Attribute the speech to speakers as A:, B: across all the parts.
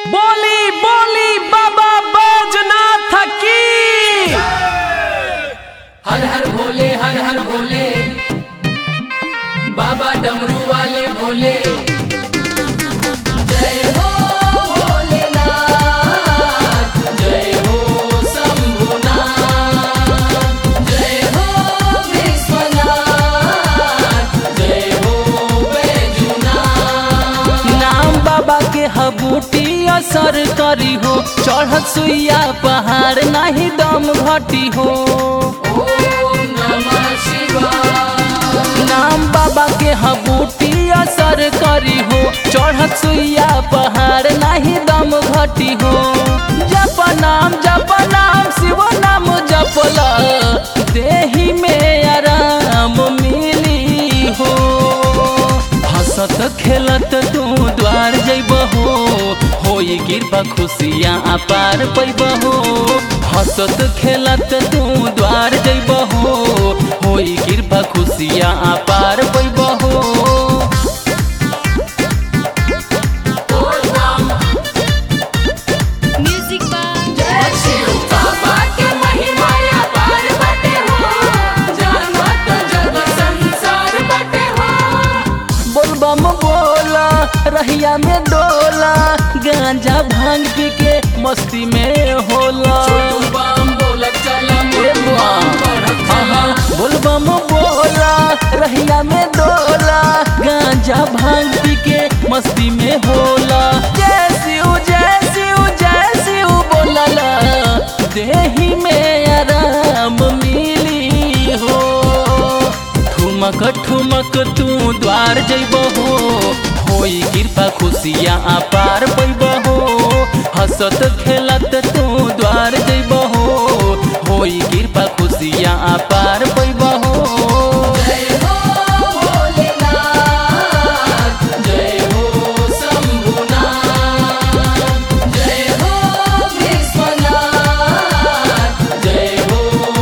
A: बोली बोली बाबा बैजनाथ की।
B: हर हर भोले हर हर भोले, बाबा डमरू वाले भोले। जय हो भोलेनाथ, जय हो शंभुनाथ, जय हो विश्वनाथ, जय हो बैजूनाथ।
A: नाम बाबा के हबूटी असर करी हो, चढ़त सुइया पहाड़ नहीं दम घटी हो।
B: ओम नमः शिवाय।
A: नाम बाबा के हबूटी असर करी हो, चढ़त सुइया पहाड़ नहीं दम घटी हो। जप नाम शिव नाम जपला, देही में आराम मिली हो। हंसत खेलत तू द्वार जइबहो, होई कृपा खुशियाँ अपार पैबहो। हंसत खेलत तू द्वार जइबहो, होई कृपा खुशियाँ अपार पैबहो।
C: म्यूजिक बाय
B: जय शिव बाबा के महिमा अपार बाटे हो, जानत जग संसार बाटे हो।
A: बोलबम बोला रहिया में डोला, गांजा भांग पी के मस्ती में होला।
B: छोटू बम बोलत चला, मोटू बम बढ़त चला।
A: बोलबम बोला रहिया में डोला, गांजा भांग पी के मस्ती में होला। जय शिव बोलला, देही में आराम मिली हो। ठुमक ठुमक तू द्वार जइबहो, होई कृपा खुशियाँ अपार पैबहो। हंसत खेलत तू द्वार जइबहो, होई कृपा खुशियाँ अपार पैबहो।
B: जय हो भोलेनाथ, जय हो शंभुनाथ, जय हो विश्वनाथ, जय हो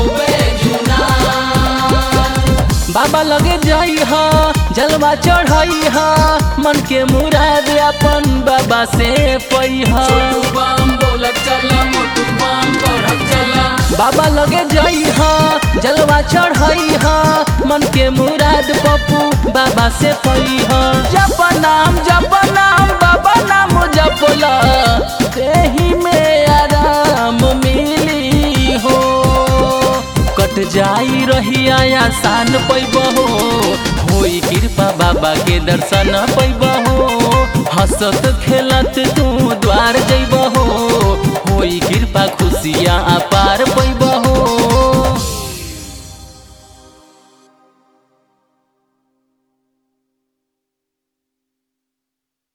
B: बैजूनाथ।
A: बाबा लगे जाई हा, जलवा चढ़ाई हा, मन के मुराद अपन बाबा से पई हा।
B: छोटू बम बोलत चला, मोटू बम बढ़त चला।
A: बाबा लगे जाई हा, जलवा चढ़ाई हा, मन के मुराद पप्पू बाबा से पई हा। जप नाम बाबा नाम जपला, देही में आराम मिली हो। कट जाई रहिया आसान पैबहो, होई कृपा बाबा के दर्शन पैबहो। हंसत खेलत तू द्वार जइबहो,